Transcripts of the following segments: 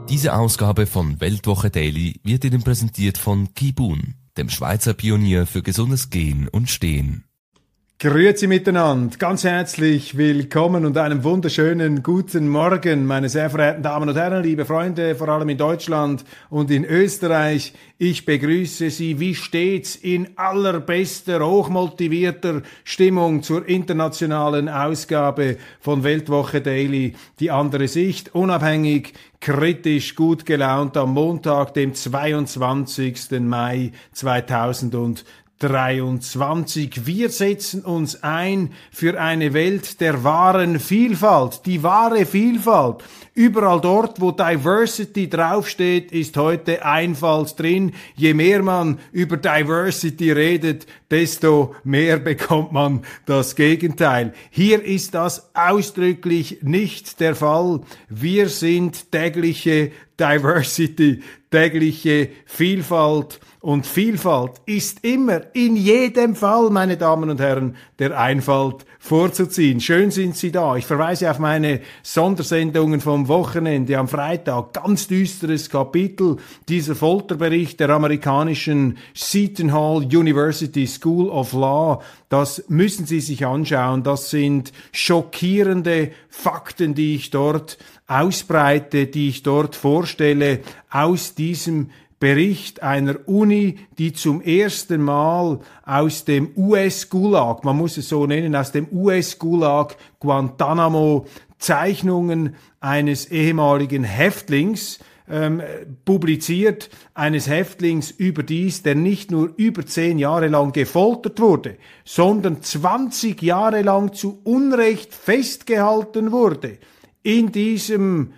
Diese Ausgabe von Weltwoche Daily wird Ihnen präsentiert von Kibun, dem Schweizer Pionier für gesundes Gehen und Stehen. Grüezi miteinander, ganz herzlich willkommen und einen wunderschönen guten Morgen, meine sehr verehrten Damen und Herren, liebe Freunde, vor allem in Deutschland und in Österreich. Ich begrüße Sie wie stets in allerbester, hochmotivierter Stimmung zur internationalen Ausgabe von Weltwoche Daily, die andere Sicht, unabhängig, kritisch, gut gelaunt am Montag, dem 22. Mai 2023. Wir setzen uns ein für eine Welt der wahren Vielfalt, die wahre Vielfalt. Überall dort, wo Diversity draufsteht, ist heute Einfalt drin. Je mehr man über Diversity redet, desto mehr bekommt man das Gegenteil. Hier ist das ausdrücklich nicht der Fall. Wir sind tägliche Diversity, tägliche Vielfalt. Und Vielfalt ist immer, in jedem Fall, meine Damen und Herren, der Einfalt vorzuziehen. Schön sind Sie da. Ich verweise auf meine Sondersendungen vom Wochenende am Freitag. Ganz düsteres Kapitel, dieser Folterbericht der amerikanischen Seton Hall University School of Law. Das müssen Sie sich anschauen. Das sind schockierende Fakten, die ich dort ausbreite, die ich dort vorstelle, aus diesem Bericht einer Uni, die zum ersten Mal aus dem US-Gulag, man muss es so nennen, aus dem US-Gulag Guantanamo Zeichnungen eines ehemaligen Häftlings publiziert, eines Häftlings überdies, der nicht nur über 10 Jahre lang gefoltert wurde, sondern 20 Jahre lang zu Unrecht festgehalten wurde. In diesem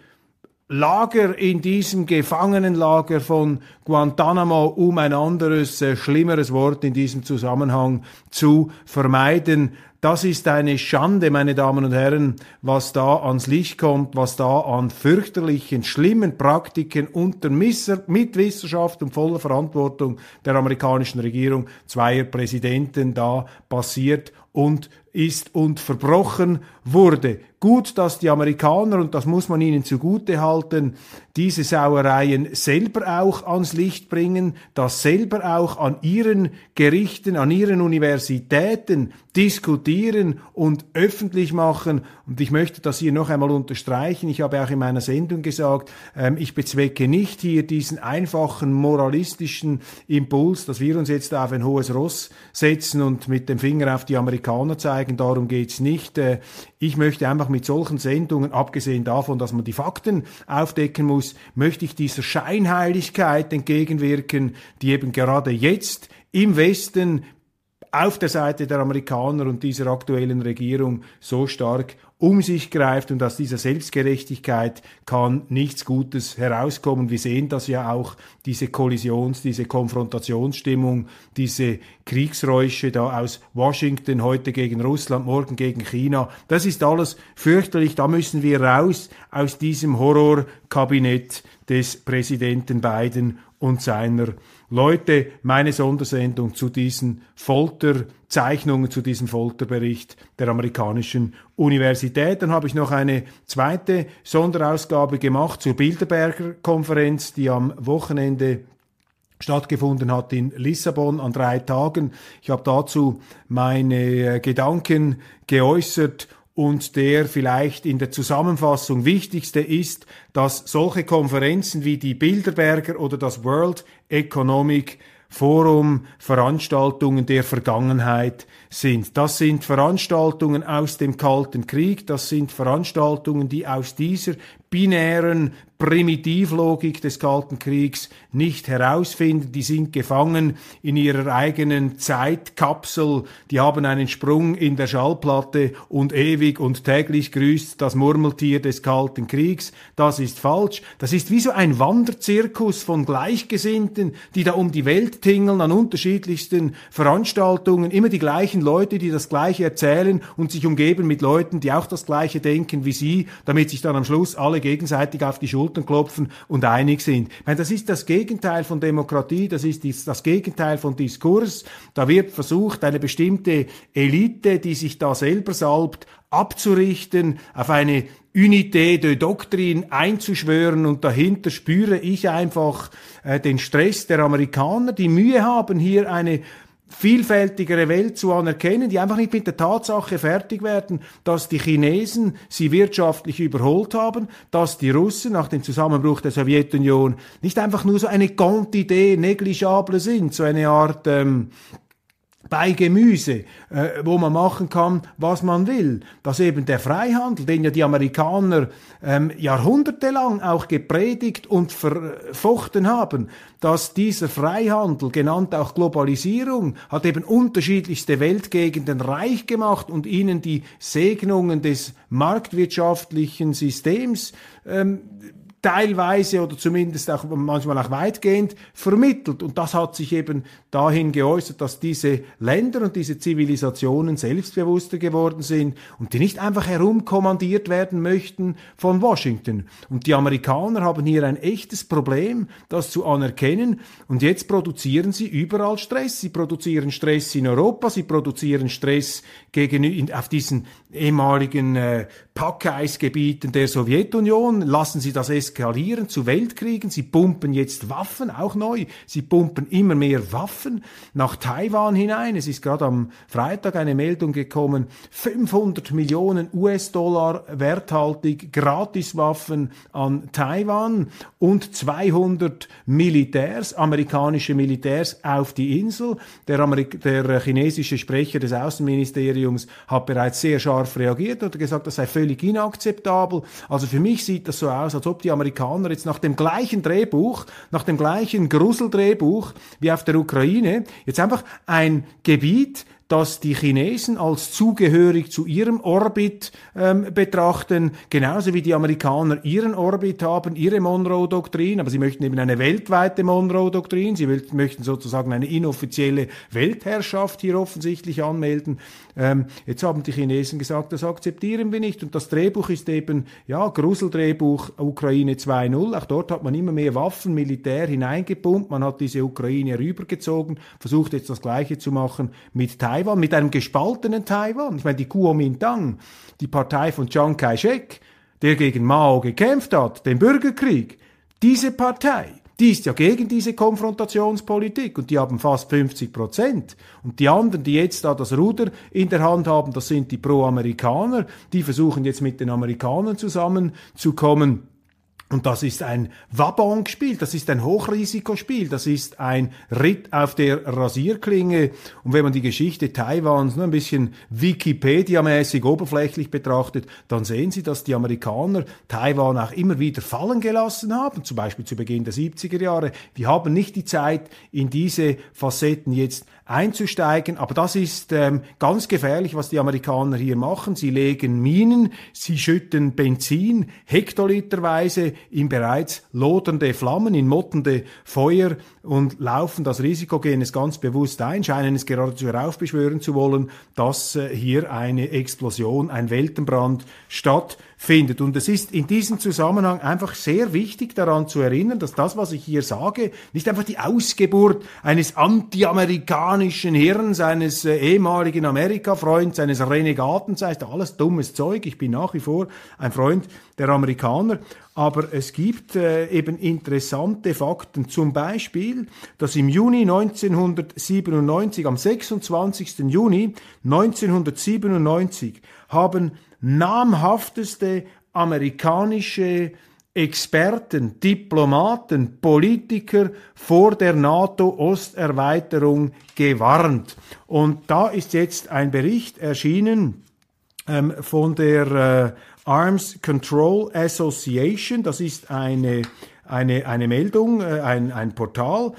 Lager, in diesem Gefangenenlager von Guantanamo, um ein anderes, schlimmeres Wort in diesem Zusammenhang zu vermeiden. Das ist eine Schande, meine Damen und Herren, was da ans Licht kommt, was da an fürchterlichen, schlimmen Praktiken unter Mitwissenschaft und voller Verantwortung der amerikanischen Regierung zweier Präsidenten da passiert und ist und verbrochen wurde. Gut, dass die Amerikaner, und das muss man ihnen zugute halten, diese Sauereien selber auch ans Licht bringen, das selber auch an ihren Gerichten, an ihren Universitäten diskutieren und öffentlich machen. Und ich möchte das hier noch einmal unterstreichen. Ich habe auch in meiner Sendung gesagt, ich bezwecke nicht hier diesen einfachen moralistischen Impuls, dass wir uns jetzt auf ein hohes Ross setzen und mit dem Finger auf die Amerikaner zeigen. Darum geht's nicht. Ich möchte einfach mit solchen Sendungen, abgesehen davon, dass man die Fakten aufdecken muss, möchte ich dieser Scheinheiligkeit entgegenwirken, die eben gerade jetzt im Westen auf der Seite der Amerikaner und dieser aktuellen Regierung so stark um sich greift, und aus dieser Selbstgerechtigkeit kann nichts Gutes herauskommen. Wir sehen das ja auch, diese diese Konfrontationsstimmung, diese Kriegsräusche da aus Washington, heute gegen Russland, morgen gegen China. Das ist alles fürchterlich. Da müssen wir raus aus diesem Horrorkabinett des Präsidenten Biden und seiner Leute. Meine Sondersendung zu diesen Folterzeichnungen, zu diesem Folterbericht der amerikanischen Universität. Dann habe ich noch eine zweite Sonderausgabe gemacht zur Bilderberger Konferenz, die am Wochenende stattgefunden hat in Lissabon an 3 Tagen. Ich habe dazu meine Gedanken geäußert. Und der vielleicht in der Zusammenfassung wichtigste ist, dass solche Konferenzen wie die Bilderberger oder das World Economic Forum Veranstaltungen der Vergangenheit sind. Das sind Veranstaltungen aus dem Kalten Krieg, das sind Veranstaltungen, die aus dieser binären Primitivlogik des Kalten Kriegs nicht herausfinden. Die sind gefangen in ihrer eigenen Zeitkapsel. Die haben einen Sprung in der Schallplatte und ewig und täglich grüßt das Murmeltier des Kalten Kriegs. Das ist falsch. Das ist wie so ein Wanderzirkus von Gleichgesinnten, die da um die Welt tingeln an unterschiedlichsten Veranstaltungen. Immer die gleichen Leute, die das Gleiche erzählen und sich umgeben mit Leuten, die auch das Gleiche denken wie sie, damit sich dann am Schluss alle gegenseitig auf die Schultern klopfen und einig sind. Ich meine, das ist das Gegenteil von Demokratie, das ist das Gegenteil von Diskurs. Da wird versucht, eine bestimmte Elite, die sich da selber salbt, abzurichten, auf eine Unité de Doctrine einzuschwören, und dahinter spüre ich einfach den Stress der Amerikaner, die Mühe haben, hier eine vielfältigere Welt zu anerkennen, die einfach nicht mit der Tatsache fertig werden, dass die Chinesen sie wirtschaftlich überholt haben, dass die Russen nach dem Zusammenbruch der Sowjetunion nicht einfach nur so eine Quantité négligeable sind, so eine Art bei Gemüse, wo man machen kann, was man will. Dass eben der Freihandel, den ja die Amerikaner jahrhundertelang auch gepredigt und verfochten haben, dass dieser Freihandel, genannt auch Globalisierung, hat eben unterschiedlichste Weltgegenden reich gemacht und ihnen die Segnungen des marktwirtschaftlichen Systems teilweise oder zumindest auch manchmal auch weitgehend vermittelt. Und das hat sich eben dahin geäußert, dass diese Länder und diese Zivilisationen selbstbewusster geworden sind und die nicht einfach herumkommandiert werden möchten von Washington. Und die Amerikaner haben hier ein echtes Problem, das zu anerkennen. Und jetzt produzieren sie überall Stress. Sie produzieren Stress in Europa, sie produzieren Stress auf diesen ehemaligen Packeisgebieten der Sowjetunion, lassen sie das eskalieren zu Weltkriegen. Sie pumpen jetzt Waffen, auch neu. Sie pumpen immer mehr Waffen nach Taiwan hinein. Es ist gerade am Freitag eine Meldung gekommen, 500 Millionen US-Dollar werthaltig Gratiswaffen an Taiwan und 200 Militärs, amerikanische Militärs auf die Insel. Der chinesische Sprecher des Außenministeriums hat bereits sehr scharf reagiert und gesagt, das sei völlig inakzeptabel. Also für mich sieht das so aus, als ob die Amerikaner jetzt nach dem gleichen Drehbuch, nach dem gleichen Gruseldrehbuch wie auf der Ukraine, jetzt einfach ein Gebiet, dass die Chinesen als zugehörig zu ihrem Orbit betrachten, genauso wie die Amerikaner ihren Orbit haben, ihre Monroe-Doktrin, aber sie möchten eben eine weltweite Monroe-Doktrin, sie möchten sozusagen eine inoffizielle Weltherrschaft hier offensichtlich anmelden. Jetzt haben die Chinesen gesagt, das akzeptieren wir nicht, und das Drehbuch ist eben, ja, Gruseldrehbuch Ukraine 2.0, auch dort hat man immer mehr Waffen, Militär hineingepumpt, man hat diese Ukraine rübergezogen, versucht jetzt das Gleiche zu machen mit Taiwan, mit einem gespaltenen Taiwan. Ich meine, die Kuomintang, die Partei von Chiang Kai-shek, der gegen Mao gekämpft hat, den Bürgerkrieg, diese Partei, die ist ja gegen diese Konfrontationspolitik und die haben fast 50%. Und die anderen, die jetzt da das Ruder in der Hand haben, das sind die Pro-Amerikaner, die versuchen jetzt mit den Amerikanern zusammenzukommen. Und das ist ein Wabonspiel, das ist ein Hochrisikospiel, das ist ein Ritt auf der Rasierklinge. Und wenn man die Geschichte Taiwans nur ein bisschen Wikipedia-mäßig oberflächlich betrachtet, dann sehen Sie, dass die Amerikaner Taiwan auch immer wieder fallen gelassen haben, zum Beispiel zu Beginn der 70er Jahre. Wir haben nicht die Zeit, in diese Facetten jetzt einzusteigen, aber das ist ganz gefährlich, was die Amerikaner hier machen. Sie legen Minen, sie schütten Benzin hektoliterweise in bereits lodernde Flammen, in mottende Feuer und laufen das Risiko, gehen es ganz bewusst ein, scheinen es geradezu heraufbeschwören zu wollen, dass hier eine Explosion, ein Weltenbrand stattfindet. Und es ist in diesem Zusammenhang einfach sehr wichtig, daran zu erinnern, dass das, was ich hier sage, nicht einfach die Ausgeburt eines anti-amerikanischen Hirns, eines ehemaligen Amerika-Freunds, eines Renegaten sei, ist alles dummes Zeug. Ich bin nach wie vor ein Freund der Amerikaner. Aber es gibt eben interessante Fakten, zum Beispiel, dass im Juni 1997, am 26. Juni 1997, haben namhafteste amerikanische Experten, Diplomaten, Politiker vor der NATO-Osterweiterung gewarnt. Und da ist jetzt ein Bericht erschienen von der Arms Control Association, das ist eine Meldung, ein Portal,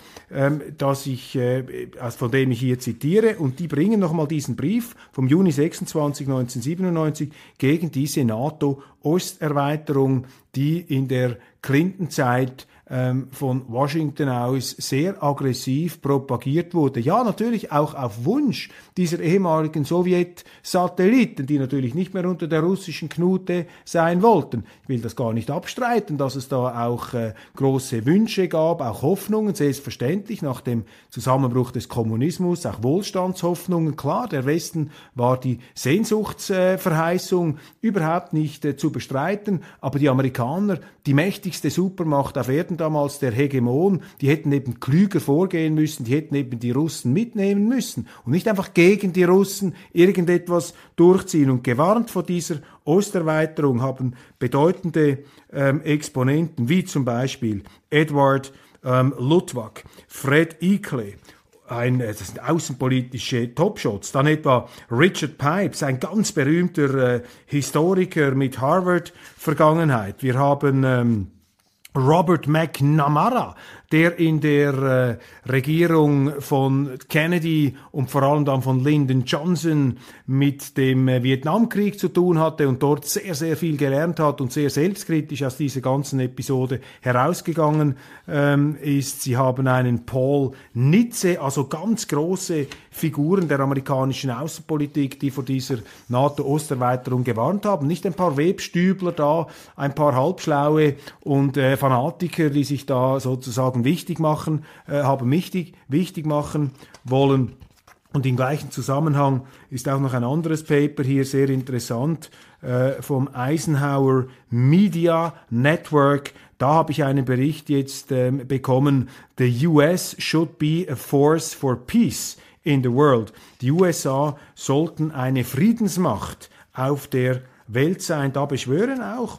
von dem ich hier zitiere, und die bringen nochmal diesen Brief vom Juni 26, 1997 gegen diese NATO-Osterweiterung, die in der Clinton-Zeit von Washington aus sehr aggressiv propagiert wurde. Ja, natürlich auch auf Wunsch dieser ehemaligen Sowjet-Satelliten, die natürlich nicht mehr unter der russischen Knute sein wollten. Ich will das gar nicht abstreiten, dass es da auch große Wünsche gab, auch Hoffnungen, selbstverständlich nach dem Zusammenbruch des Kommunismus, auch Wohlstandshoffnungen. Klar, der Westen war die Sehnsuchtsverheißung überhaupt nicht zu bestreiten, aber die Amerikaner, die mächtigste Supermacht auf Erden damals, der Hegemon, die hätten eben klüger vorgehen müssen, die hätten eben die Russen mitnehmen müssen und nicht einfach gegen die Russen irgendetwas durchziehen. Und gewarnt vor dieser Osterweiterung haben bedeutende Exponenten, wie zum Beispiel Edward Luttwak, Fred Eakley, das sind außenpolitische Topshots. Dann etwa Richard Pipes, ein ganz berühmter Historiker mit Harvard-Vergangenheit. Wir haben Robert McNamara, der in der Regierung von Kennedy und vor allem dann von Lyndon Johnson mit dem Vietnamkrieg zu tun hatte und dort sehr, sehr viel gelernt hat und sehr selbstkritisch aus dieser ganzen Episode herausgegangen ist. Sie haben einen Paul Nitze, also ganz große Figuren der amerikanischen Außenpolitik, die vor dieser NATO-Osterweiterung gewarnt haben. Nicht ein paar Webstübler da, ein paar Halbschlaue und Fanatiker, die sich da sozusagen wichtig machen wollen. Und im gleichen Zusammenhang ist auch noch ein anderes Paper hier sehr interessant vom Eisenhower Media Network. Da habe ich einen Bericht jetzt bekommen. The US should be a force for peace in the world. Die USA sollten eine Friedensmacht auf der Welt sein. Da beschwören auch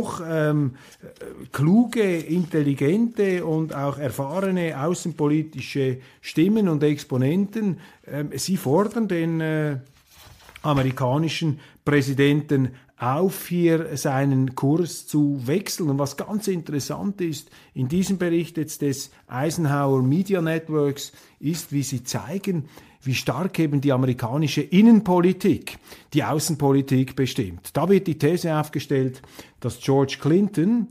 kluge, intelligente und auch erfahrene außenpolitische Stimmen und Exponenten. Sie fordern den amerikanischen Präsidenten auf, hier seinen Kurs zu wechseln. Und was ganz interessant ist, in diesem Bericht jetzt des Eisenhower Media Networks ist, wie sie zeigen, wie stark eben die amerikanische Innenpolitik die Außenpolitik bestimmt. Da wird die These aufgestellt, dass George Clinton,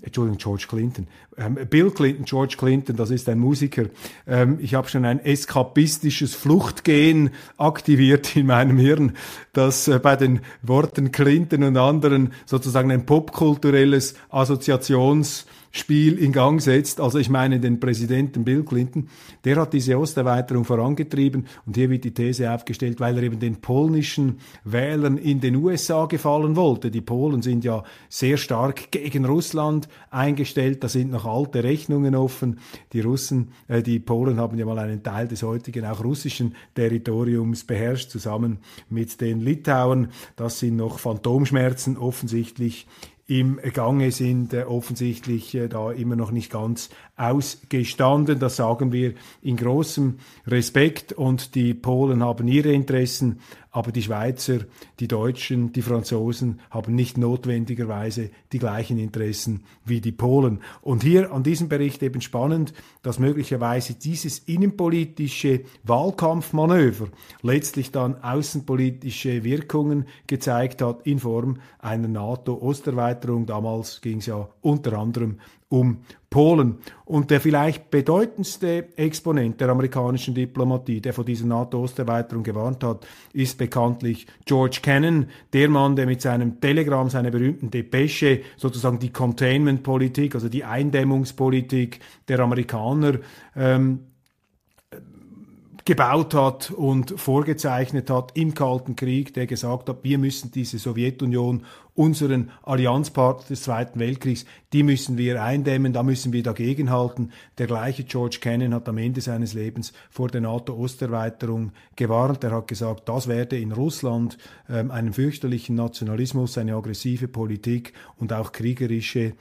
George Clinton, das ist ein Musiker, ich habe schon ein eskapistisches Fluchtgen aktiviert in meinem Hirn, das bei den Worten Clinton und anderen sozusagen ein popkulturelles Assoziationsspiel in Gang setzt. Also ich meine den Präsidenten Bill Clinton, der hat diese Osterweiterung vorangetrieben und hier wird die These aufgestellt, weil er eben den polnischen Wählern in den USA gefallen wollte. Die Polen sind ja sehr stark gegen Russland eingestellt, da sind noch alte Rechnungen offen. Die Polen haben ja mal einen Teil des heutigen auch russischen Territoriums beherrscht, zusammen mit den Litauern. Das sind noch Phantomschmerzen offensichtlich im Gange, sind offensichtlich da immer noch nicht ganz ausgestanden. Das sagen wir in großem Respekt und die Polen haben ihre Interessen, aber die Schweizer, die Deutschen, die Franzosen haben nicht notwendigerweise die gleichen Interessen wie die Polen. Und hier an diesem Bericht eben spannend, dass möglicherweise dieses innenpolitische Wahlkampfmanöver letztlich dann außenpolitische Wirkungen gezeigt hat in Form einer NATO-Osterweiterung. Damals ging es ja unter anderem um Polen. Und der vielleicht bedeutendste Exponent der amerikanischen Diplomatie, der vor dieser NATO-Osterweiterung gewarnt hat, ist bekanntlich George Kennan, der Mann, der mit seinem Telegramm, seiner berühmten Depesche sozusagen die Containment-Politik, also die Eindämmungspolitik der Amerikaner gebaut hat und vorgezeichnet hat im Kalten Krieg, der gesagt hat, wir müssen diese Sowjetunion, unseren Allianzpartner des Zweiten Weltkriegs, die müssen wir eindämmen, da müssen wir dagegenhalten. Der gleiche George Kennan hat am Ende seines Lebens vor der NATO-Osterweiterung gewarnt. Er hat gesagt, das werde in Russland einen fürchterlichen Nationalismus, eine aggressive Politik und auch kriegerische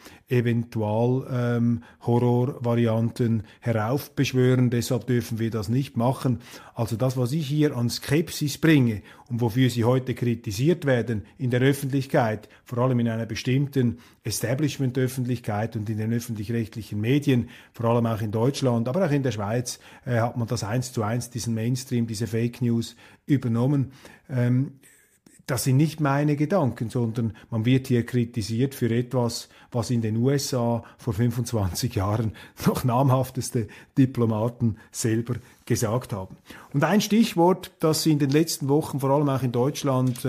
Horrorvarianten heraufbeschwören. Deshalb dürfen wir das nicht machen. Also das, was ich hier an Skepsis bringe und wofür sie heute kritisiert werden in der Öffentlichkeit, vor allem in einer bestimmten Establishment-Öffentlichkeit und in den öffentlich-rechtlichen Medien, vor allem auch in Deutschland, aber auch in der Schweiz, hat man das 1:1, diesen Mainstream, diese Fake News übernommen. das sind nicht meine Gedanken, sondern man wird hier kritisiert für etwas, was in den USA vor 25 Jahren noch namhafteste Diplomaten selber gesagt haben. Und ein Stichwort, das in den letzten Wochen, vor allem auch in Deutschland,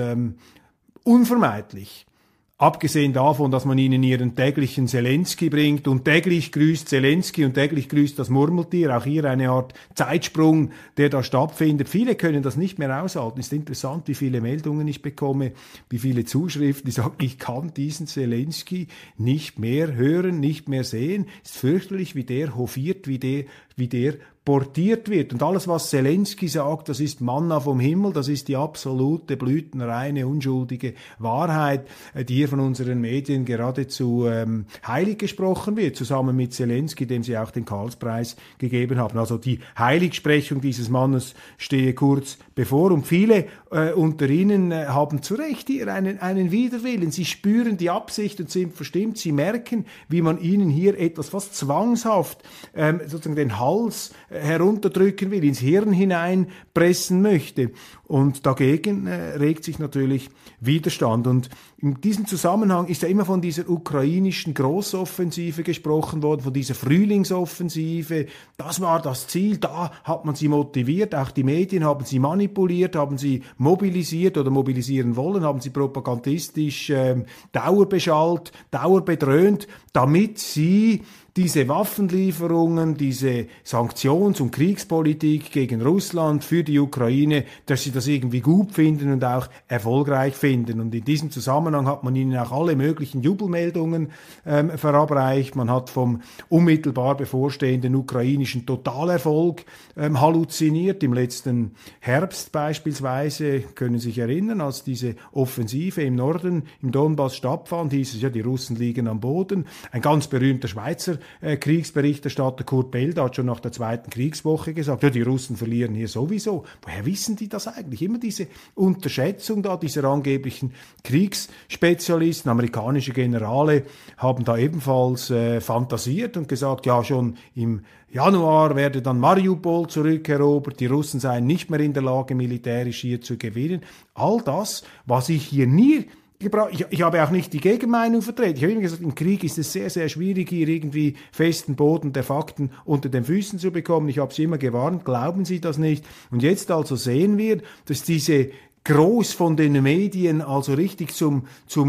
unvermeidlich, abgesehen davon, dass man ihnen ihren täglichen Zelensky bringt und täglich grüßt Zelensky und täglich grüßt das Murmeltier, auch hier eine Art Zeitsprung, der da stattfindet. Viele können das nicht mehr aushalten. Es ist interessant, wie viele Meldungen ich bekomme, wie viele Zuschriften, die sagen, ich kann diesen Zelensky nicht mehr hören, nicht mehr sehen. Es ist fürchterlich, wie der hofiert, wie der portiert wird. Und alles, was Zelensky sagt, das ist Manna vom Himmel, das ist die absolute, blütenreine, unschuldige Wahrheit, die hier von unseren Medien geradezu heilig gesprochen wird, zusammen mit Zelensky, dem sie auch den Karlspreis gegeben haben. Also die Heiligsprechung dieses Mannes stehe kurz bevor. Und viele unter ihnen haben zu Recht hier einen Widerwillen. Sie spüren die Absicht und sind verstimmt. Sie merken, wie man ihnen hier etwas fast zwangshaft sozusagen den Hals herunterdrücken will, ins Hirn hineinpressen möchte. Und dagegen regt sich natürlich Widerstand. Und in diesem Zusammenhang ist ja immer von dieser ukrainischen Großoffensive gesprochen worden, von dieser Frühlingsoffensive. Das war das Ziel, da hat man sie motiviert, auch die Medien haben sie manipuliert, haben sie mobilisiert oder mobilisieren wollen, haben sie propagandistisch dauerbeschallt, dauerbedröhnt, damit sie diese Waffenlieferungen, diese Sanktions- und Kriegspolitik gegen Russland für die Ukraine, dass sie das irgendwie gut finden und auch erfolgreich finden. Und in diesem Zusammenhang hat man ihnen auch alle möglichen Jubelmeldungen verabreicht. Man hat vom unmittelbar bevorstehenden ukrainischen Totalerfolg halluziniert. Im letzten Herbst beispielsweise, können Sie sich erinnern, als diese Offensive im Norden, im Donbass stattfand, hieß es ja, die Russen liegen am Boden. Ein ganz berühmter Schweizer Kriegsberichterstatter Kurt Belda hat schon nach der zweiten Kriegswoche gesagt, ja, die Russen verlieren hier sowieso. Woher wissen die das eigentlich? Immer diese Unterschätzung da dieser angeblichen Kriegsspezialisten, amerikanische Generale haben da ebenfalls fantasiert und gesagt, ja, schon im Januar werde dann Mariupol zurückerobert, die Russen seien nicht mehr in der Lage, militärisch hier zu gewinnen. All das, was ich hier nie ich habe auch nicht die Gegenmeinung vertreten. Ich habe immer gesagt, im Krieg ist es sehr, sehr schwierig, hier irgendwie festen Boden der Fakten unter den Füßen zu bekommen. Ich habe Sie immer gewarnt, glauben Sie das nicht. Und jetzt also sehen wir, dass diese groß von den Medien, also richtig zum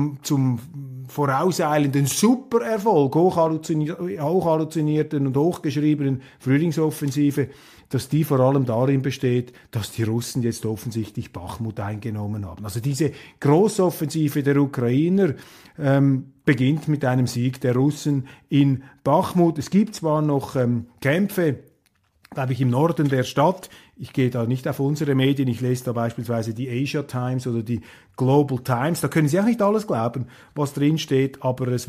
vorauseilenden Supererfolg, hochhalluzinierten und hochgeschriebenen Frühlingsoffensive, dass die vor allem darin besteht, dass die Russen jetzt offensichtlich Bachmut eingenommen haben. Also diese Großoffensive der Ukrainer beginnt mit einem Sieg der Russen in Bachmut. Es gibt zwar noch Kämpfe, glaube ich, im Norden der Stadt. Ich gehe da nicht auf unsere Medien, ich lese da beispielsweise die Asia Times oder die Global Times. Da können Sie auch nicht alles glauben, was drin steht, aber es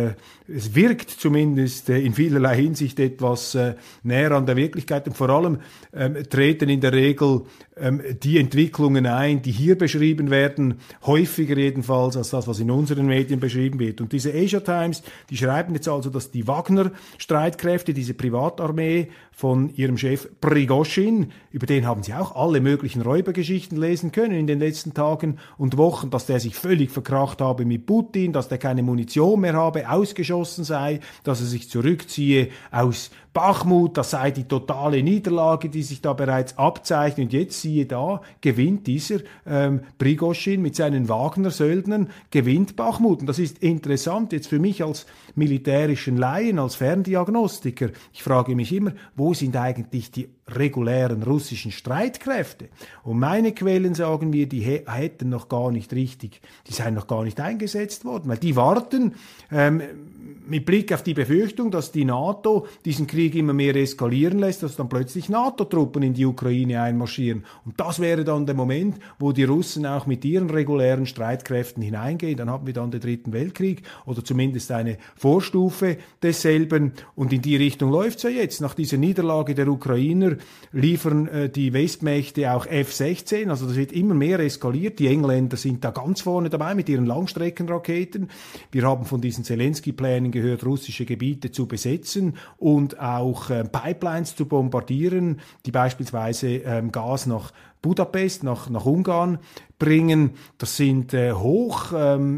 wirkt zumindest in vielerlei Hinsicht etwas näher an der Wirklichkeit. Und vor allem treten in der Regel die Entwicklungen ein, die hier beschrieben werden, häufiger jedenfalls als das, was in unseren Medien beschrieben wird. Und diese Asia Times, die schreiben jetzt also, dass die Wagner-Streitkräfte, diese Privatarmee von ihrem Chef Prigoschin, über den haben Sie auch alle möglichen Räubergeschichten lesen können in den letzten Tagen und Wochen, dass der sich völlig verkracht habe mit Putin, dass der keine Munition mehr habe, ausgeschossen sei, dass er sich zurückziehe aus Bachmut, das sei die totale Niederlage, die sich da bereits abzeichnet. Und jetzt siehe da, gewinnt dieser Prigoschin mit seinen Wagner-Söldnern, gewinnt Bachmut. Und das ist interessant jetzt für mich als militärischen Laien, als Ferndiagnostiker. Ich frage mich immer, wo sind eigentlich die regulären russischen Streitkräfte? Und meine Quellen sagen mir, die hätten noch gar nicht richtig, die seien noch gar nicht eingesetzt worden, weil die warten mit Blick auf die Befürchtung, dass die NATO diesen Krieg immer mehr eskalieren lässt, dass dann plötzlich NATO-Truppen in die Ukraine einmarschieren. Und das wäre dann der Moment, wo die Russen auch mit ihren regulären Streitkräften hineingehen. Dann haben wir dann den Dritten Weltkrieg oder zumindest eine Vorstufe desselben. Und in die Richtung läuft's ja jetzt. Nach dieser Niederlage der Ukrainer liefern die Westmächte auch F-16. Also das wird immer mehr eskaliert. Die Engländer sind da ganz vorne dabei mit ihren Langstreckenraketen. Wir haben von diesen Zelensky-Plänen gehört, russische Gebiete zu besetzen und auch Pipelines zu bombardieren, die beispielsweise Gas nach Budapest, nach Ungarn bringen. Das sind hoch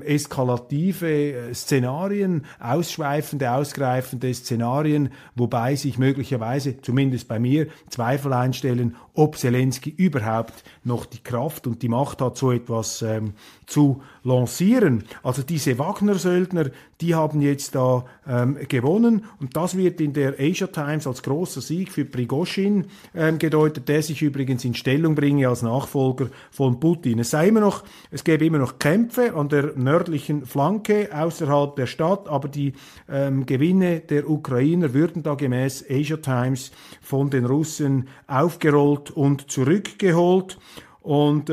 eskalative Szenarien, ausschweifende, ausgreifende Szenarien, wobei sich möglicherweise, zumindest bei mir, Zweifel einstellen, ob Zelensky überhaupt noch die Kraft und die Macht hat, so etwas zu lancieren. Also diese Wagner-Söldner, die haben jetzt da gewonnen, und das wird in der Asia Times als großer Sieg für Prigoschin gedeutet, der sich übrigens in Stellung bringe als Nachfolger von Putin. Es gäbe immer noch Kämpfe an der nördlichen Flanke außerhalb der Stadt, aber die Gewinne der Ukrainer würden da gemäß Asia Times von den Russen aufgerollt und zurückgeholt. Und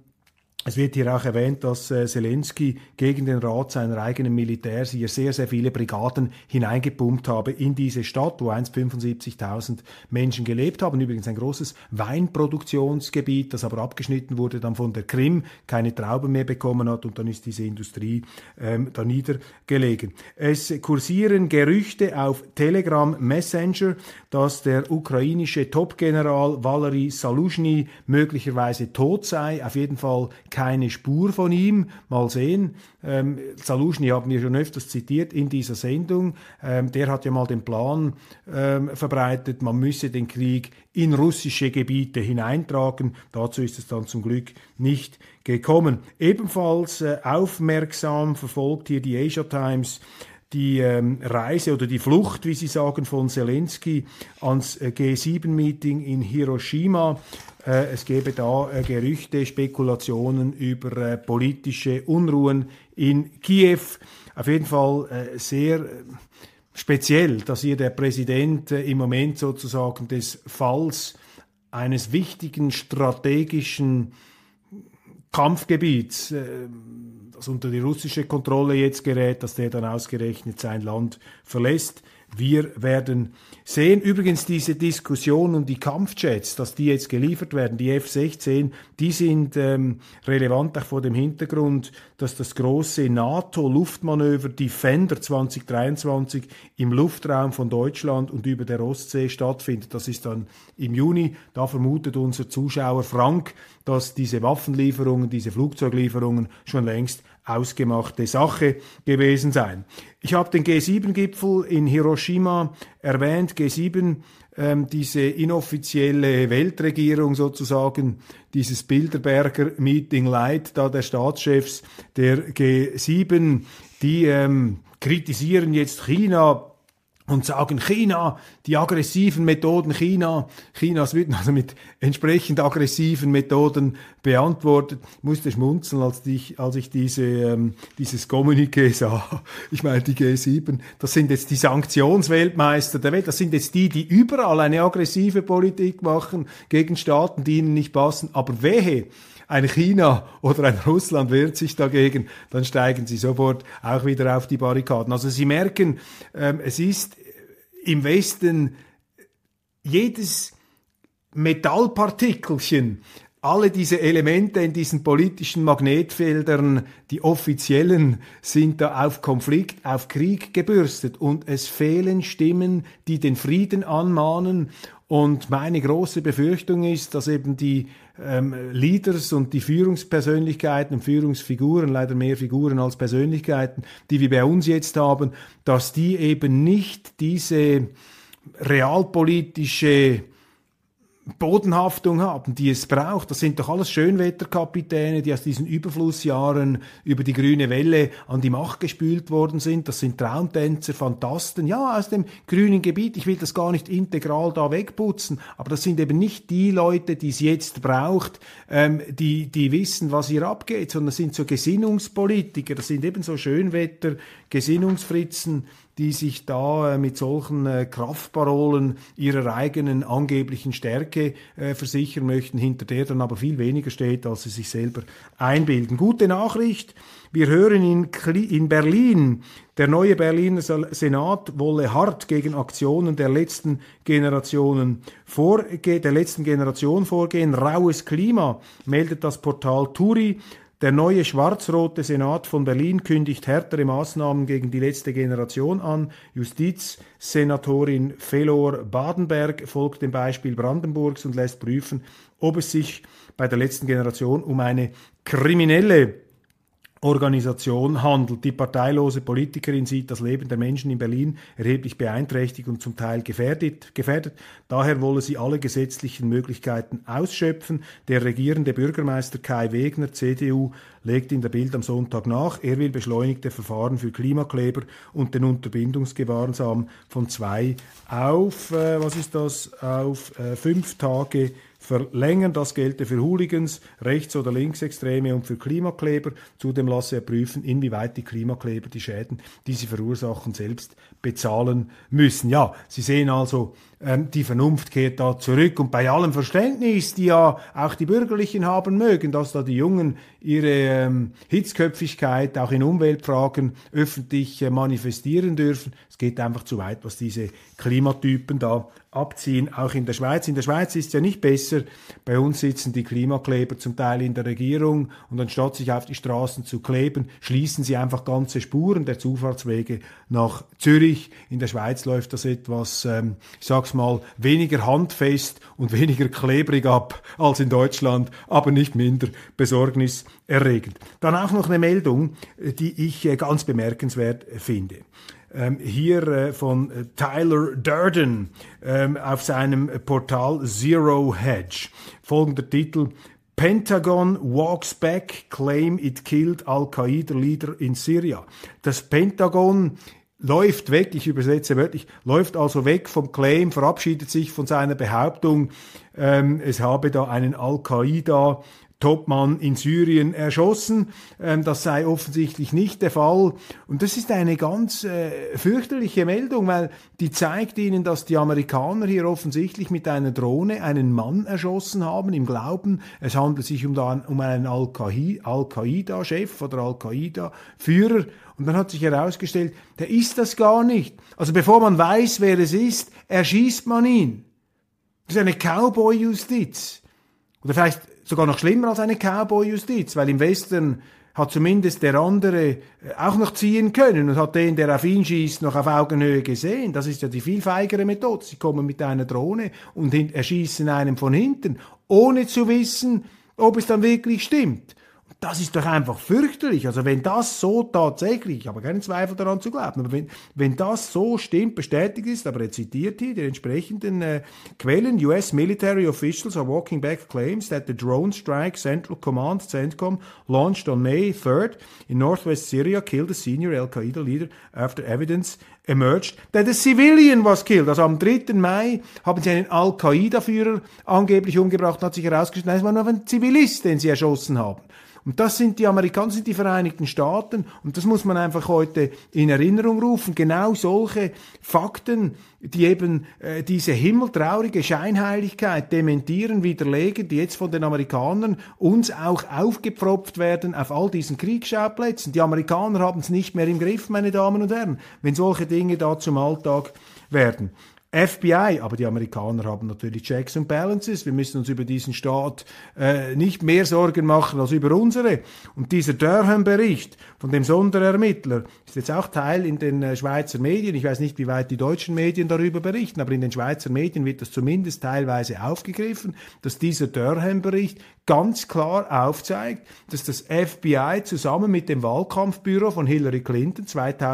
es wird hier auch erwähnt, dass Zelensky gegen den Rat seiner eigenen Militärs hier sehr, sehr viele Brigaden hineingepumpt habe in diese Stadt, wo einst 75.000 Menschen gelebt haben. Übrigens ein großes Weinproduktionsgebiet, das aber abgeschnitten wurde dann von der Krim, keine Trauben mehr bekommen hat, und dann ist diese Industrie da niedergelegen. Es kursieren Gerüchte auf Telegram Messenger, dass der ukrainische Topgeneral Valery Saluzhny möglicherweise tot sei. Auf jeden Fall keine Spur von ihm. Mal sehen. Saluzhny haben wir schon öfters zitiert in dieser Sendung. Der hat ja mal den Plan verbreitet, man müsse den Krieg in russische Gebiete hineintragen. Dazu ist es dann zum Glück nicht gekommen. Ebenfalls aufmerksam verfolgt hier die Asia Times die Reise oder die Flucht, wie sie sagen, von Zelensky ans G7-Meeting in Hiroshima. Es gäbe da Gerüchte, Spekulationen über politische Unruhen in Kiew. Auf jeden Fall sehr speziell, dass hier der Präsident im Moment sozusagen des Falls eines wichtigen strategischen Kampfgebiets, das unter die russische Kontrolle jetzt gerät, dass der dann ausgerechnet sein Land verlässt. Wir werden sehen. Übrigens diese Diskussion um die Kampfjets, dass die jetzt geliefert werden, die F-16, die sind relevant auch vor dem Hintergrund, dass das große NATO-Luftmanöver Defender 2023 im Luftraum von Deutschland und über der Ostsee stattfindet. Das ist dann im Juni. Da vermutet unser Zuschauer Frank, dass diese Waffenlieferungen, diese Flugzeuglieferungen schon längst ausgemachte Sache gewesen seien. Ich habe den G7-Gipfel in Hiroshima erwähnt. G7, diese inoffizielle Weltregierung sozusagen, dieses Bilderberger-Meeting Light da der Staatschefs der G7, die kritisieren jetzt China und sagen, China, die aggressiven Methoden Chinas würden also mit entsprechend aggressiven Methoden beantwortet. Ich musste schmunzeln, als ich dieses Kommuniqué sah. Ich meine, die G7, das sind jetzt die Sanktionsweltmeister der Welt, das sind jetzt die überall eine aggressive Politik machen gegen Staaten, die ihnen nicht passen. Aber wehe, ein China oder ein Russland wehrt sich dagegen, dann steigen sie sofort auch wieder auf die Barrikaden. Also Sie merken, es ist im Westen jedes Metallpartikelchen, alle diese Elemente in diesen politischen Magnetfeldern, die offiziellen, sind da auf Konflikt, auf Krieg gebürstet, und es fehlen Stimmen, die den Frieden anmahnen. Und meine große Befürchtung ist, dass eben die Leaders und die Führungspersönlichkeiten und Führungsfiguren, leider mehr Figuren als Persönlichkeiten, die wir bei uns jetzt haben, dass die eben nicht diese realpolitische Bodenhaftung haben, die es braucht. Das sind doch alles Schönwetterkapitäne, die aus diesen Überflussjahren über die grüne Welle an die Macht gespült worden sind. Das sind Traumtänzer, Phantasten, ja, aus dem grünen Gebiet. Ich will das gar nicht integral da wegputzen, aber das sind eben nicht die Leute, die es jetzt braucht, die wissen, was hier abgeht, sondern das sind so Gesinnungspolitiker, das sind eben so Schönwetter, Gesinnungsfritzen, die sich da mit solchen Kraftparolen ihrer eigenen angeblichen Stärke versichern möchten, hinter der dann aber viel weniger steht, als sie sich selber einbilden. Gute Nachricht, wir hören in Berlin, der neue Berliner Senat wolle hart gegen Aktionen der letzten Generation vorgehen. Raues Klima, meldet das Portal Turi. Der neue schwarz-rote Senat von Berlin kündigt härtere Maßnahmen gegen die letzte Generation an. Justizsenatorin Fellor-Badenberg folgt dem Beispiel Brandenburgs und lässt prüfen, ob es sich bei der letzten Generation um eine kriminelle Organisation handelt. Die parteilose Politikerin sieht das Leben der Menschen in Berlin erheblich beeinträchtigt und zum Teil gefährdet. Daher wolle sie alle gesetzlichen Möglichkeiten ausschöpfen. Der regierende Bürgermeister Kai Wegner, CDU, legt in der Bild am Sonntag nach. Er will beschleunigte Verfahren für Klimakleber und den Unterbindungsgewahrsam von 2 auf 5 Tage verlängern. Das gelte für Hooligans, Rechts- oder Linksextreme und für Klimakleber. Zudem lasse er prüfen, inwieweit die Klimakleber die Schäden, die sie verursachen, selbst bezahlen müssen. Ja, Sie sehen also, die Vernunft kehrt da zurück. Und bei allem Verständnis, die ja auch die Bürgerlichen haben mögen, dass da die Jungen ihre Hitzköpfigkeit auch in Umweltfragen öffentlich manifestieren dürfen. Es geht einfach zu weit, was diese Klimatypen da abziehen, auch in der Schweiz. In der Schweiz ist es ja nicht besser. Bei uns sitzen die Klimakleber zum Teil in der Regierung und anstatt sich auf die Straßen zu kleben, schließen sie einfach ganze Spuren der Zufahrtswege nach Zürich. In der Schweiz läuft das etwas, ich sag's mal, weniger handfest und weniger klebrig ab als in Deutschland, aber nicht minder besorgniserregend. Dann auch noch eine Meldung, die ich ganz bemerkenswert finde. Hier von Tyler Durden auf seinem Portal Zero Hedge. Folgender Titel: Pentagon walks back, claim it killed Al-Qaida-Leader in Syria. Das Pentagon läuft weg, ich übersetze wörtlich, läuft also weg vom Claim, verabschiedet sich von seiner Behauptung, es habe da einen Al-Qaida Topmann in Syrien erschossen. Das sei offensichtlich nicht der Fall. Und das ist eine ganz fürchterliche Meldung, weil die zeigt Ihnen, dass die Amerikaner hier offensichtlich mit einer Drohne einen Mann erschossen haben, im Glauben, es handelt sich um einen Al-Qaida-Chef oder Al-Qaida-Führer. Und dann hat sich herausgestellt, der ist das gar nicht. Also bevor man weiß, wer es ist, erschießt man ihn. Das ist eine Cowboy-Justiz. Oder vielleicht sogar noch schlimmer als eine Cowboy-Justiz, weil im Westen hat zumindest der andere auch noch ziehen können und hat den, der auf ihn schießt, noch auf Augenhöhe gesehen. Das ist ja die viel feigere Methode. Sie kommen mit einer Drohne und erschießen einem von hinten, ohne zu wissen, ob es dann wirklich stimmt. Das ist doch einfach fürchterlich. Also wenn das so tatsächlich, ich habe keinen Zweifel daran zu glauben, aber wenn das so stimmt, bestätigt ist, aber er zitiert hier die entsprechenden Quellen, US military officials are walking back claims that the drone strike Central Command, CENTCOM, launched on May 3rd in northwest Syria killed a senior Al-Qaida leader after evidence emerged that a civilian was killed. Also am 3. Mai haben sie einen Al-Qaida-Führer angeblich umgebracht und hat sich herausgestellt, nein, es war nur ein Zivilist, den sie erschossen haben. Und das sind die Amerikaner, das sind die Vereinigten Staaten. Und das muss man einfach heute in Erinnerung rufen. Genau solche Fakten, die eben diese himmeltraurige Scheinheiligkeit dementieren, widerlegen, die jetzt von den Amerikanern uns auch aufgepfropft werden auf all diesen Kriegsschauplätzen. Die Amerikaner haben es nicht mehr im Griff, meine Damen und Herren, wenn solche Dinge da zum Alltag werden. FBI, aber die Amerikaner haben natürlich Checks and Balances. Wir müssen uns über diesen Staat nicht mehr Sorgen machen als über unsere. Und dieser Durham-Bericht von dem Sonderermittler ist jetzt auch Teil in den Schweizer Medien. Ich weiß nicht, wie weit die deutschen Medien darüber berichten, aber in den Schweizer Medien wird das zumindest teilweise aufgegriffen, dass dieser Durham-Bericht ganz klar aufzeigt, dass das FBI zusammen mit dem Wahlkampfbüro von Hillary Clinton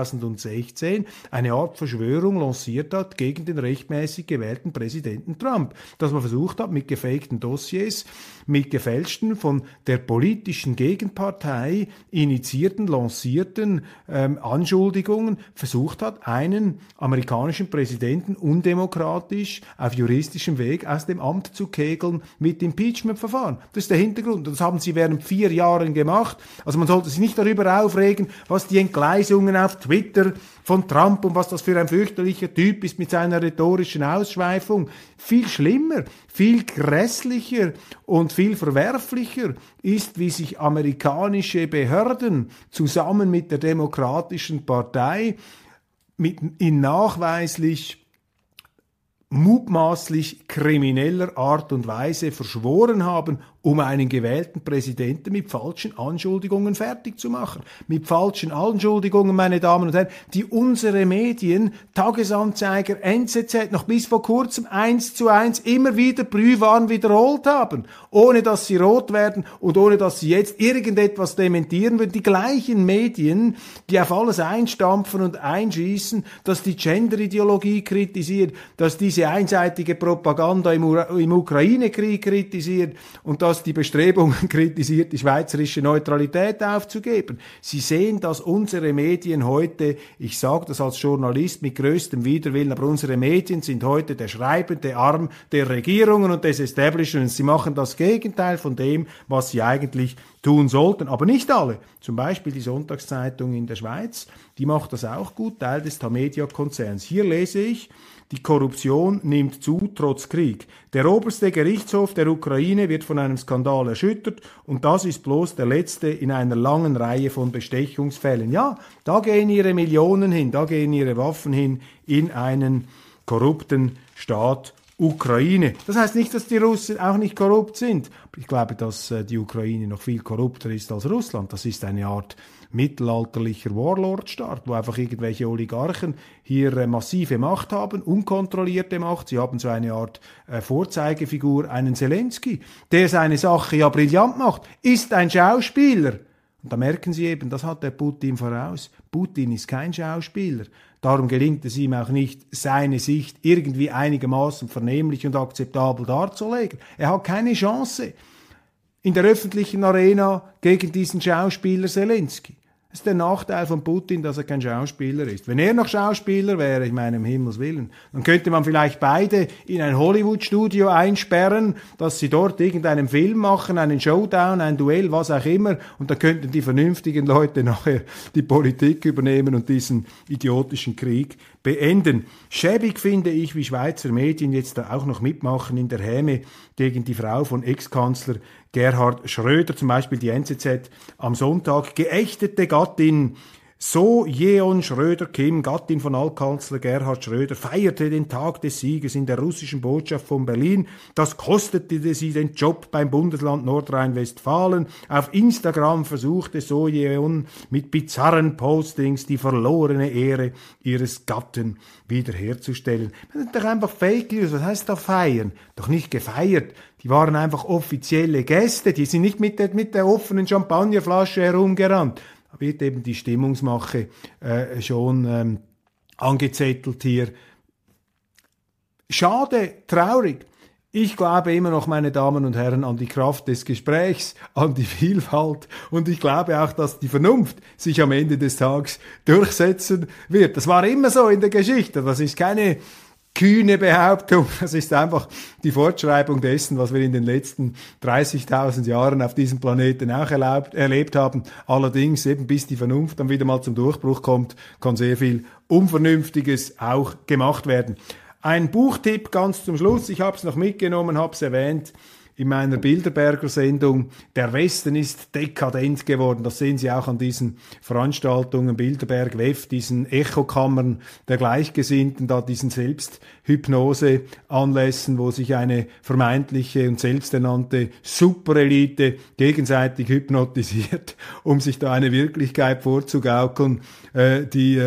2016 eine Art Verschwörung lanciert hat gegen den rechtmäßig gewählten Präsidenten Trump. Dass man versucht hat, mit gefakten Dossiers, mit gefälschten, von der politischen Gegenpartei initiierten, lancierten Anschuldigungen, versucht hat, einen amerikanischen Präsidenten undemokratisch auf juristischem Weg aus dem Amt zu kegeln mit Impeachment-Verfahren. Das ist der Hintergrund. Und das haben sie während 4 Jahren gemacht. Also man sollte sich nicht darüber aufregen, was die Entgleisungen auf Twitter von Trump und was das für ein fürchterlicher Typ ist mit seiner rhetorischen Ausschweifung. Viel schlimmer, viel grässlicher und viel verwerflicher ist, wie sich amerikanische Behörden zusammen mit der Demokratischen Partei in nachweislich mutmaßlich krimineller Art und Weise verschworen haben, um einen gewählten Präsidenten mit falschen Anschuldigungen fertig zu machen. Mit falschen Anschuldigungen, meine Damen und Herren, die unsere Medien, Tagesanzeiger, NZZ, noch bis vor kurzem 1:1 immer wieder brühwarm wiederholt haben, ohne dass sie rot werden und ohne dass sie jetzt irgendetwas dementieren würden. Die gleichen Medien, die auf alles einstampfen und einschießen, dass die Genderideologie kritisiert, dass diese einseitige Propaganda im Ukraine-Krieg kritisiert und dass die Bestrebungen kritisiert, die schweizerische Neutralität aufzugeben. Sie sehen, dass unsere Medien heute, ich sage das als Journalist mit größtem Widerwillen, aber unsere Medien sind heute der schreibende Arm der Regierungen und des Establishments. Sie machen das Gegenteil von dem, was sie eigentlich tun sollten, aber nicht alle. Zum Beispiel die Sonntagszeitung in der Schweiz, die macht das auch gut, Teil des Tamedia-Konzerns. Hier lese ich: Die Korruption nimmt zu, trotz Krieg. Der oberste Gerichtshof der Ukraine wird von einem Skandal erschüttert und das ist bloß der letzte in einer langen Reihe von Bestechungsfällen. Ja, da gehen ihre Millionen hin, da gehen ihre Waffen hin in einen korrupten Staat Ukraine. Das heißt nicht, dass die Russen auch nicht korrupt sind. Ich glaube, dass die Ukraine noch viel korrupter ist als Russland. Das ist eine Art mittelalterlicher Warlord-Staat, wo einfach irgendwelche Oligarchen hier massive Macht haben, unkontrollierte Macht. Sie haben so eine Art Vorzeigefigur, einen Zelensky, der seine Sache ja brillant macht, ist ein Schauspieler. Und da merken Sie eben, das hat der Putin voraus. Putin ist kein Schauspieler. Darum gelingt es ihm auch nicht, seine Sicht irgendwie einigermaßen vernehmlich und akzeptabel darzulegen. Er hat keine Chance in der öffentlichen Arena gegen diesen Schauspieler Zelensky. Das ist der Nachteil von Putin, dass er kein Schauspieler ist. Wenn er noch Schauspieler wäre, ich meine, um Himmels Willen, dann könnte man vielleicht beide in ein Hollywood-Studio einsperren, dass sie dort irgendeinen Film machen, einen Showdown, ein Duell, was auch immer, und dann könnten die vernünftigen Leute nachher die Politik übernehmen und diesen idiotischen Krieg beenden. Schäbig finde ich, wie Schweizer Medien jetzt da auch noch mitmachen in der Häme gegen die Frau von Ex-Kanzler Gerhard Schröder, zum Beispiel die NZZ am Sonntag: Geächtete Gattin So Jeon Schröder-Kim, Gattin von Altkanzler Gerhard Schröder, feierte den Tag des Sieges in der russischen Botschaft von Berlin. Das kostete sie den Job beim Bundesland Nordrhein-Westfalen. Auf Instagram versuchte So Jeon mit bizarren Postings die verlorene Ehre ihres Gatten wiederherzustellen. Das sind doch einfach Fake News. Was heißt da feiern? Doch nicht gefeiert. Die waren einfach offizielle Gäste. Die sind nicht mit der offenen Champagnerflasche herumgerannt. Da wird eben die Stimmungsmache schon angezettelt hier. Schade, traurig. Ich glaube immer noch, meine Damen und Herren, an die Kraft des Gesprächs, an die Vielfalt, und ich glaube auch, dass die Vernunft sich am Ende des Tages durchsetzen wird. Das war immer so in der Geschichte. Das ist keine kühne Behauptung, das ist einfach die Fortschreibung dessen, was wir in den letzten 30.000 Jahren auf diesem Planeten auch erlebt haben. Allerdings, eben bis die Vernunft dann wieder mal zum Durchbruch kommt, kann sehr viel Unvernünftiges auch gemacht werden. Ein Buchtipp ganz zum Schluss, ich habe es noch mitgenommen, habe es erwähnt in meiner Bilderberger-Sendung: Der Westen ist dekadent geworden. Das sehen Sie auch an diesen Veranstaltungen, Bilderberg, WEF, diesen Echokammern der Gleichgesinnten, da diesen Selbsthypnose-Anlässen, wo sich eine vermeintliche und selbsternannte Superelite gegenseitig hypnotisiert, um sich da eine Wirklichkeit vorzugaukeln, die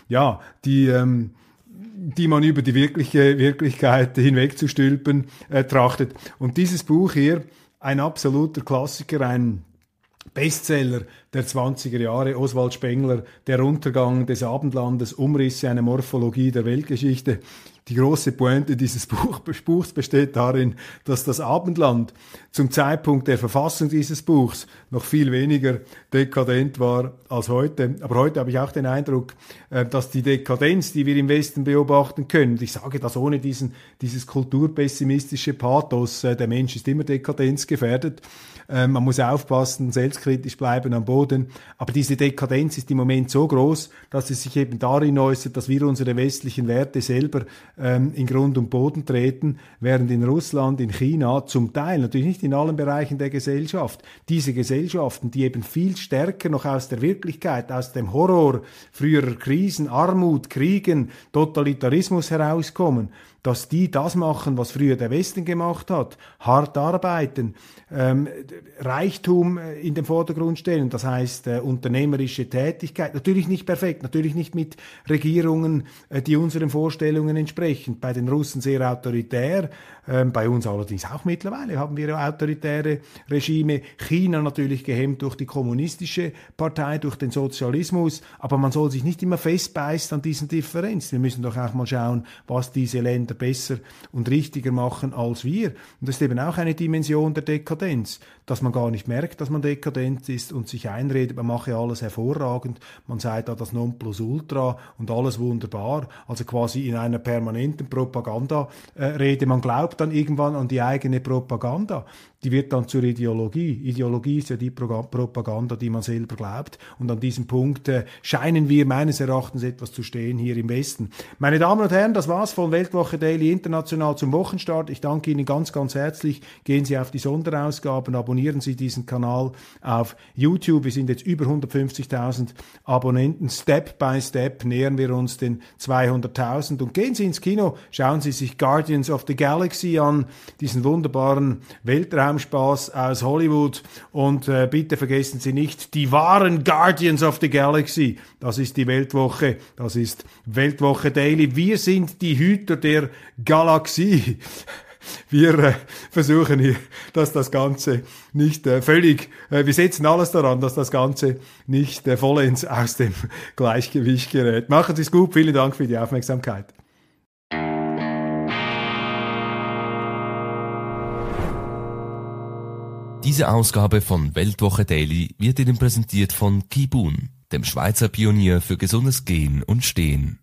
man über die wirkliche Wirklichkeit hinwegzustülpen trachtet. Und dieses Buch hier, ein absoluter Klassiker, ein Bestseller der 20er Jahre, Oswald Spengler, Der Untergang des Abendlandes, Umrisse einer Morphologie der Weltgeschichte. Die große Pointe dieses Buchs besteht darin, dass das Abendland zum Zeitpunkt der Verfassung dieses Buchs noch viel weniger dekadent war als heute. Aber heute habe ich auch den Eindruck, dass die Dekadenz, die wir im Westen beobachten können, und ich sage das ohne dieses kulturpessimistische Pathos, der Mensch ist immer dekadenzgefährdet, man muss aufpassen, selbstkritisch bleiben am Boden, aber diese Dekadenz ist im Moment so groß, dass es sich eben darin äußert, dass wir unsere westlichen Werte selber in Grund und Boden treten, während in Russland, in China zum Teil, natürlich nicht in allen Bereichen der Gesellschaft, diese Gesellschaften, die eben viel stärker noch aus der Wirklichkeit, aus dem Horror früherer Krisen, Armut, Kriegen, Totalitarismus herauskommen, dass die das machen, was früher der Westen gemacht hat, hart arbeiten, Reichtum in den Vordergrund stellen, das heißt unternehmerische Tätigkeit, natürlich nicht perfekt, natürlich nicht mit Regierungen, die unseren Vorstellungen entsprechen, bei den Russen sehr autoritär, bei uns allerdings auch mittlerweile haben wir autoritäre Regime, China natürlich gehemmt durch die kommunistische Partei, durch den Sozialismus, aber man soll sich nicht immer festbeißen an diesen Differenzen. Wir müssen doch auch mal schauen, was diese Länder besser und richtiger machen als wir. Und das ist eben auch eine Dimension der Dekadenz, dass man gar nicht merkt, dass man dekadent ist und sich einredet, man mache alles hervorragend, man sei da das Nonplusultra und alles wunderbar, also quasi in einer permanenten Propagandarede. Man glaubt dann irgendwann an die eigene Propaganda. Die wird dann zur Ideologie. Ideologie ist ja die Propaganda, die man selber glaubt. Und an diesem Punkt scheinen wir meines Erachtens etwas zu stehen hier im Westen. Meine Damen und Herren, das war's von Weltwoche Daily International zum Wochenstart. Ich danke Ihnen ganz, ganz herzlich. Gehen Sie auf die Sonderausgaben, abonnieren Sie diesen Kanal auf YouTube. Wir sind jetzt über 150.000 Abonnenten. Step by Step nähern wir uns den 200.000. Und gehen Sie ins Kino, schauen Sie sich Guardians of the Galaxy an, diesen wunderbaren Weltraumspaß aus Hollywood. Und bitte vergessen Sie nicht die wahren Guardians of the Galaxy. Das ist die Weltwoche, das ist Weltwoche Daily. Wir sind die Hüter der Galaxie. Wir versuchen hier, dass das Ganze nicht wir setzen alles daran, dass das Ganze nicht vollends aus dem Gleichgewicht gerät. Machen Sie es gut, vielen Dank für die Aufmerksamkeit. Diese Ausgabe von Weltwoche Daily wird Ihnen präsentiert von Kibun, dem Schweizer Pionier für gesundes Gehen und Stehen.